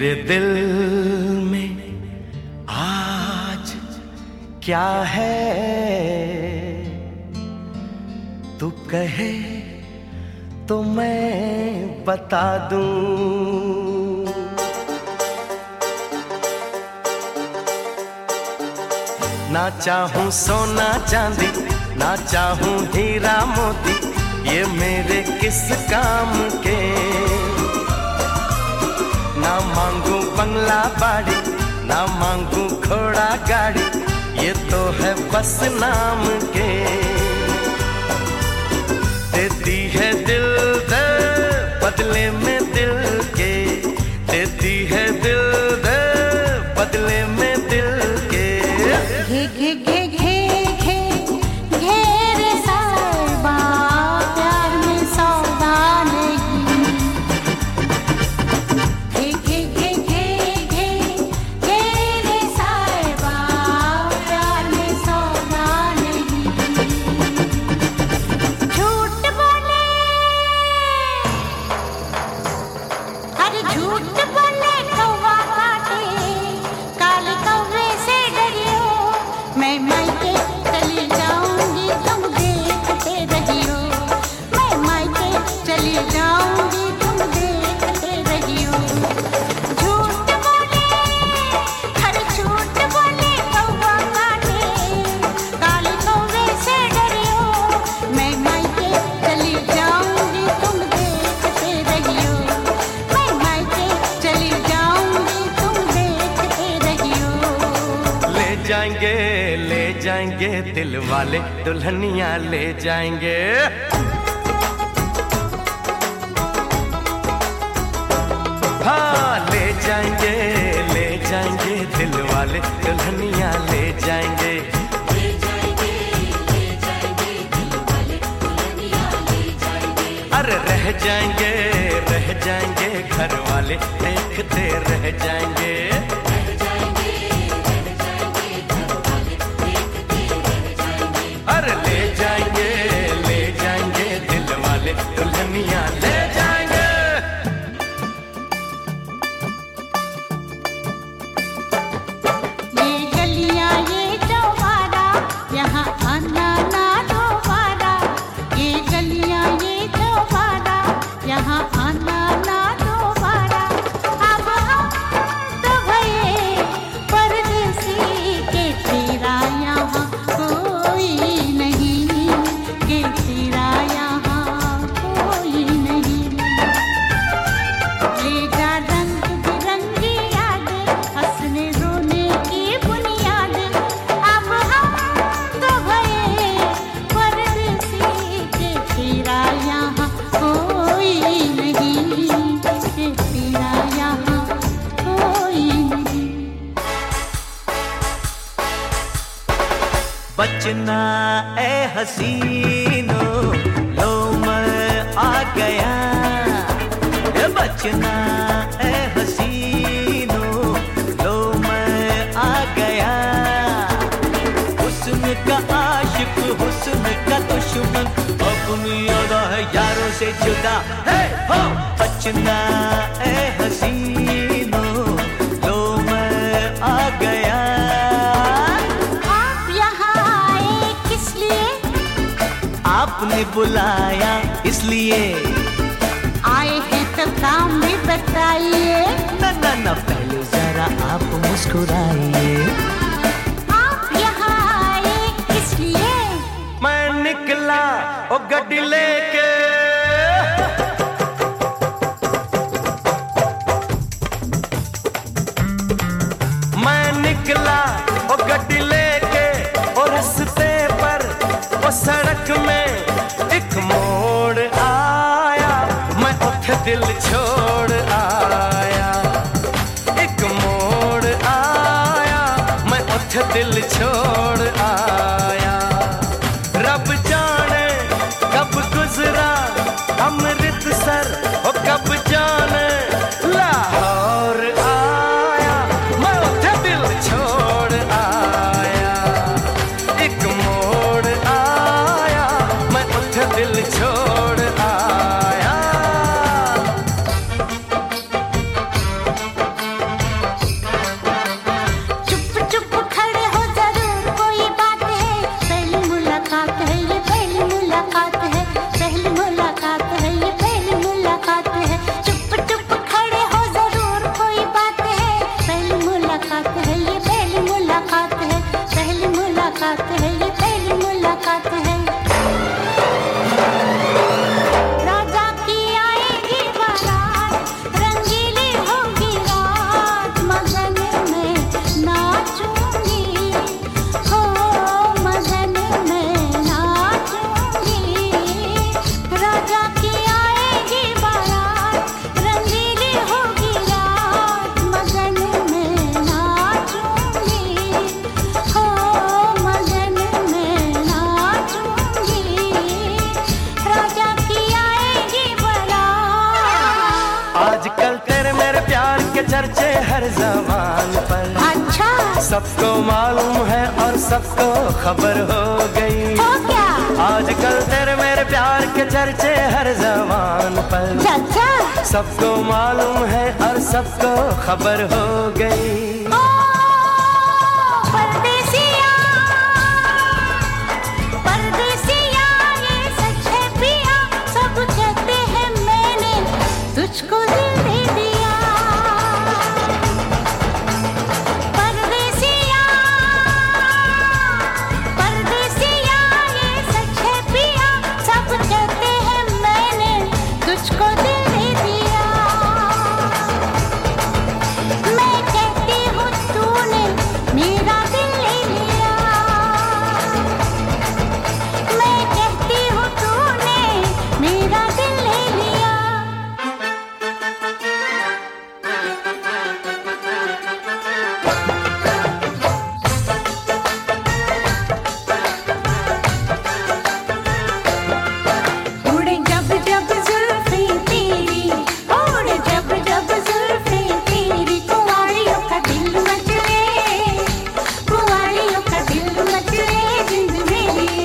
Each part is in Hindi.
मेरे दिल में आज क्या है, तू कहे तो मैं बता दूं। ना चाहूं सोना चांदी, ना चाहूं हीरा मोती, ये मेरे किस काम के। ना मांगू बंगला बाड़ी, ना मांगू घोड़ा गाड़ी, ये तो है बस नाम के। देती है दिल दे बदले में दिल के, देती है दिल दे बदले में दिल के। घे घे घे घे घे घेरे साहिबा, प्यार में सौदा नहीं। घे घे घे घे घे घेरे साहिबा, प्यार में सौदा नहीं। झूठ बोले, अरे झूठ बोले कौवा काटे, काले कौवे से डरियो। मैं मायके चली जाऊंगी, तुम देखते रहियो। मैं मायके चली जाऊंगी, तुम देखते रहियो। झूठ बोले, हर झूठ बोले कौवा काटे, काले कौवे से डरियो। मैं मायके चली जाऊंगी, तुम देखते रहियो। मैं मायके चली जाऊंगी, तुम देखते रहियो। ले जाएंगे दिल वाले, दुल्हनिया ले जाएंगे। हाँ ले जाएंगे दिल वाले, दुल्हनिया ले जाएंगे। अरे रह जाएंगे घर वाले, देखते रह जाएंगे। अरे ले जाएंगे दिल वाले, दुल्हनिया ले जाएंगे। ये गलियां ये चौबारा, यहाँ आना ना दोबारा। ये गलियां ये चौबारा, यहाँ आना ना दोबारा। अब हम तो भये परदेसी के, तेरा यहाँ कोई नहीं, के तेरा यहाँ कोई नहीं। ले जा रंग बिरंगी यादें, हंसने रोने की बुनियादें। अब हम तो भये परदेसी के, तेरा यहाँ कोई नहीं, के तेरा यहाँ कोई नहीं। बचना ए हसीनो, लो मैं आ गया। ए बचना ए हसीनो, लो मैं आ गया। हुस्न का आशिक, हुस्न का दुश्मन, अपनी अदा है यारों से जुदा। हे हो बचना ए हसीनो, लो मैं आ गया। आप यहाँ आए किस लिए? आपने बुलाया इसलिए। आए हैं तो काम भी बताइए। ना ना ना पहले जरा आप मुस्कुराइए। आप यहाँ आए किस लिए? मैं निकला ओ गड्डी लेके, मैं निकला ओ गड्डी लेके। ओ रास्ते पर ओ सड़क में एक मोड़ आया, मैं उठ दिल छोड़ आया। एक मोड़ आया, मैं उठ दिल छोड़ आया। रब जाने कब गुजरा अमृतसर, ओ कब जाने लाहौर आया। मैं उठ दिल छोड़ आया। एक मोड़ आया, चर्चे हर ज़बान पर। अच्छा, सबको मालूम है और सबको खबर हो गई। तो क्या? आजकल तेरे मेरे प्यार के चर्चे हर ज़बान पर। चाचा, सबको मालूम है और सबको खबर हो गई। ओ परदेसिया, परदेसिया ये सच है पिया, सब कहते हैं मैंने तुझको दिल दे दिया। परदेसिया, परदेसिया ये सच है पिया, सब कहते हैं मैंने तुझको दिल दे दिया। मैं कहती हूँ तूने मेरा दिल ले लिया। मैं कहती हूँ तूने मेरा दिल ले लिया। उड़े जब जब जुल्फें तेरी, उड़े जब जब जुल्फें तेरी, कुंवारियों का दिल मचले, कुंवारियों का दिल मचले जिंद मेरी।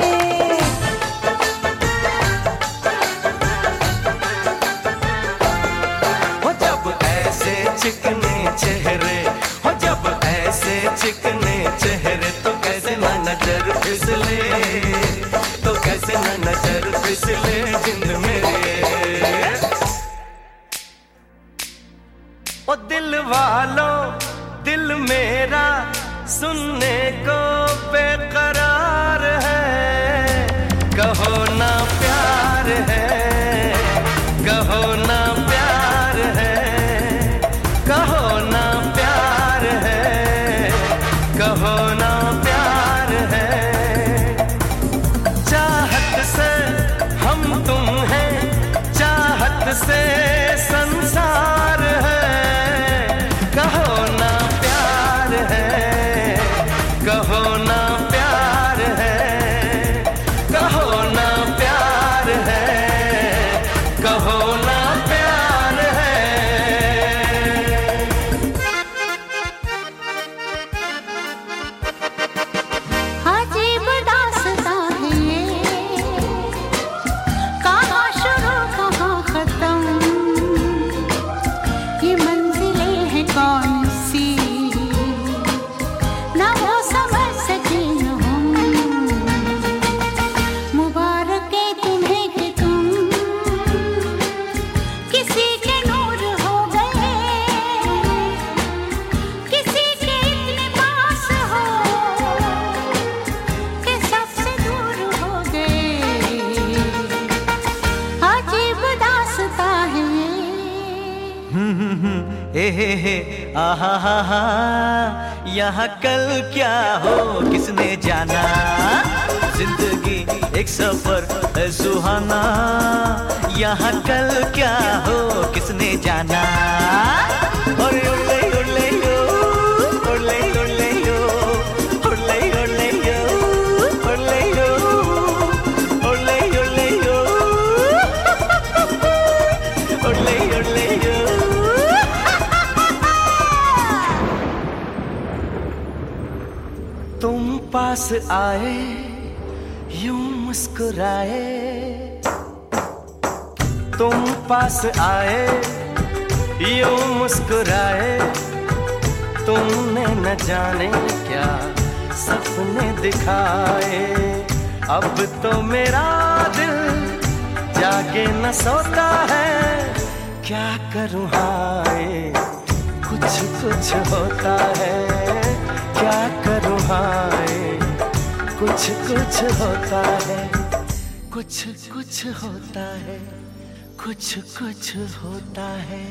हो जब ऐसे चिकने चेहरे, हो जब ऐसे चिकने चेहरे, तो कैसे ना नजर फिसले, तो कैसे ना नजर फिसले जिंद मेरे। ओ दिल वालों, दिल मेरा सुनने को बेकरार है। कहो ना प्यार है, कहो ना प्यार है, कहो ना प्यार है, कहो ना प्यार है। चाहत से हम तुम हैं, चाहत से संसार है। कहो ना प्यार है, कहो ना प्यार है, कहो ना प्यार है, कहो ना प्यार है। अजीब दास्तां है ये, कहाँ शुरू कहाँ खत्म, ये मंजिलें हैं कौन सी, ना वो समझ सके न हम। मुबारक है तुम्हें कि तुम किसी के नूर हो गए, किसी के इतने पास हो कि सबसे दूर हो गए। अजीब दास्तां है ये। हे आहा हा हा, यहाँ कल क्या हो किसने जाना। जिंदगी एक सफर है सुहाना, यहाँ कल क्या हो किसने जाना। और उड़ले उड़ले यो, उड़ले उड़ले यो, उड़ले उड़ले यो, उड़ले यो, उड़ले उड़ले यो, उड़ले उड़ले यो। तुम पास आए यूं मुस्कुराए, तुम पास आए यूं मुस्कुराए। तुमने न जाने क्या सपने दिखाए। अब तो मेरा दिल जागे न सोता है, क्या करूँ हाय कुछ कुछ होता है। क्या करूँ हाय कुछ कुछ होता है, कुछ कुछ होता है, कुछ कुछ होता है।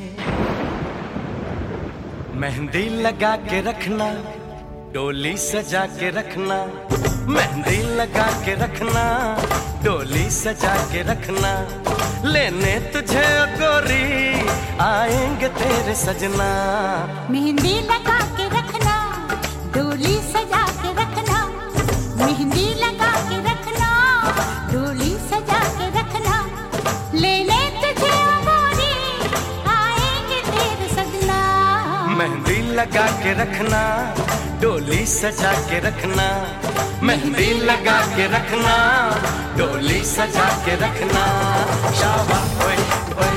मेहंदी लगा के रखना, डोली सजा के रखना। मेहंदी लगा के रखना, डोली सजा के रखना। लेने तुझे गोरी आएंगे तेरे सजना। मेहंदी लगा के रखना, डोली सजा के रखना। मेहंदी लगा के रखना, डोली सजा के रखना। लेने तुझे गोरी आएंगे तेरे सजना। लगा के रखना, डोली सजा के रखना, मेहंदी लगा के रखना, डोली सजा के रखना। शाबाश ओए ओए